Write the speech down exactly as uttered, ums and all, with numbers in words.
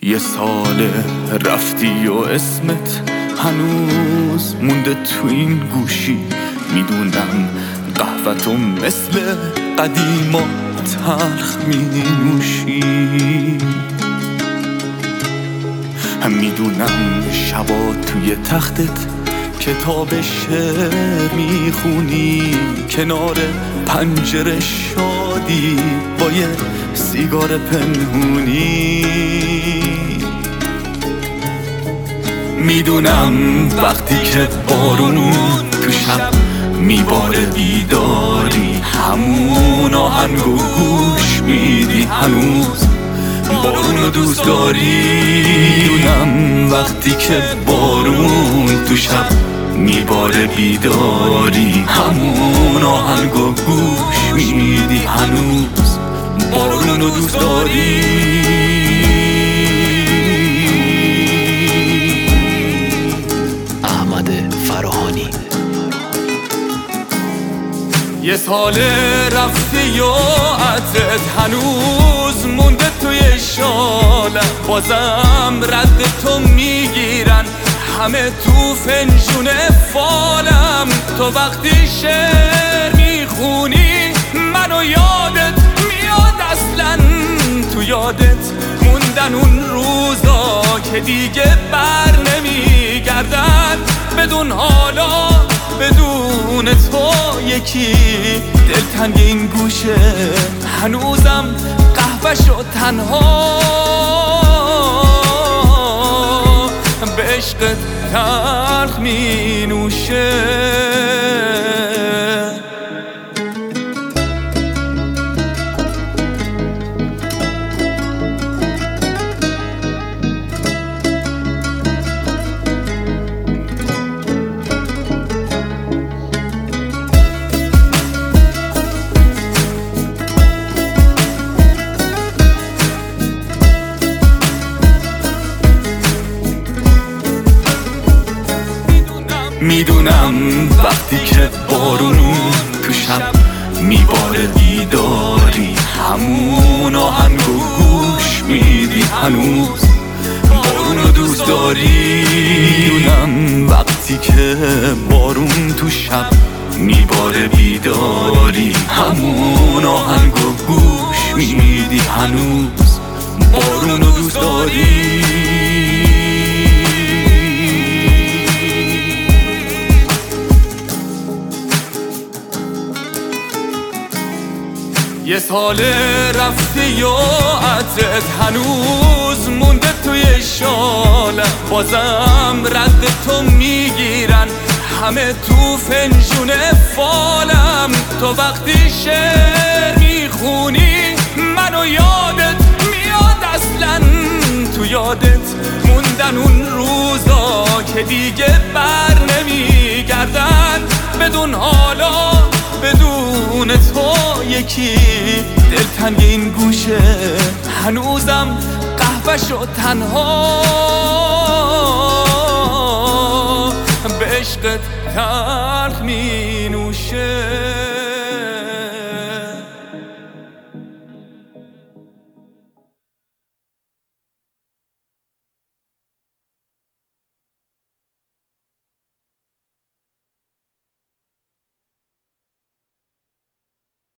یه سال رفتی و اسمت هنوز مونده تو این گوشی. میدونم قهوه‌تو مثل قدیما تلخ می نوشی. هم میدونم شبا توی تختت کتاب شعر میخونی، کنار پنجره شادی با یه سیگار پنهونی. میدونم وقتی که بارون تو شب میباره بیداری، همون آهنگ و گوش میدی هنوز بارون رو دوست داری. میدونم وقتی که بارون تو شب میباره بیداری، همون آهنگ و گوش میدی هنوز بارون رو دوست داری. احمد فراهانی. یه سال رفتی و عطرت هنوز مونده توی شالم، بازم رد تو میگیرن همه تو فنجون فالم. تو وقتی شعر میخونی منو یادت میاد، اصلا تو یادت موندن اون روزا که دیگه بر نمیگردن. بدون حالا بدون تو یکی دلتنگ این گوشه، هنوزم قهوه شد تنها به عشقت تلخ می نوشه. میدونم وقتی که بارون تو شب میباره بیداری، همون آهنگ و گوش میدی هنوز بارون رو دوست داری. میدونم وقتی که بارون تو شب میباره بیداری، همون آهنگ و گوش میدی هنوز بارون رو دوست داری. یه سال رفتی و عطرت هنوز مونده توی شالم، بازم رد تو میگیرن همه تو فنجون فالم. تو وقتی شعر میخونی منو یادت میاد، اصلا تو یادت موندن اون روزا که دیگه بر نمیگردن. بدون حالا بدون تو یکی دلتنگ این گوشه، هنوزم قهوه شد تنها به عشقت تلخ می نوشه.